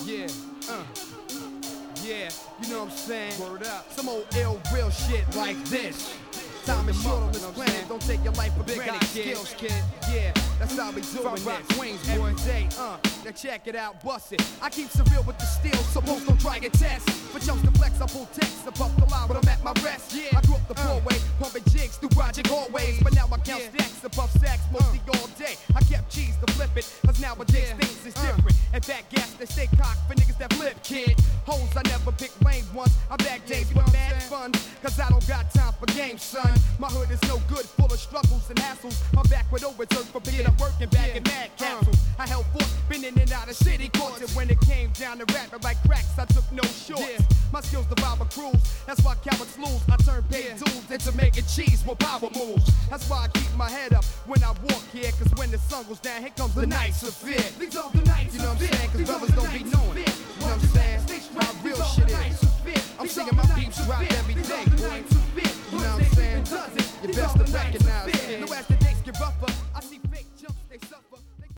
Yeah, yeah, you know what I'm saying? Word up. Some old ill real shit like this. Time is short on this planet, don't take your life for granted, skills, kid. Yeah, that's how we doing this. Queens, every day, now check it out, bust it. I keep surreal with the steel, so most don't try and test. For chumps to flex, I pull text, I puff the line, but I'm at my rest. Yeah, I grew up the poor way, pumping jigs through project hallways. But now I count stacks, I puff sacks mostly all day. I kept cheese to flip it, cause nowadays things is different. And fat gas, they stay cocked for niggas that flip, kid. Hoes, I never pick lame ones, I back days with mad fun. Cause I don't got time for games, son. My hood is no good, full of struggles and hassles. I'm back with overturf for picking up work and back in mad capsules. I held forth, been in and out of city courts. And when it came down to rapping like cracks, I took no shorts. My skills devour crews, that's why cowards lose. I turn paid dudes into making cheese with power moves. That's why I keep my head up when I walk here. Cause when the sun goes down, here comes the nights of fear. These are the nights, you know what I'm saying? Cause brothers don't be knowing. You know what I'm saying? How real shit is. I'm seeing my peeps rock every day, boy. You know what I'm saying? You best to recognize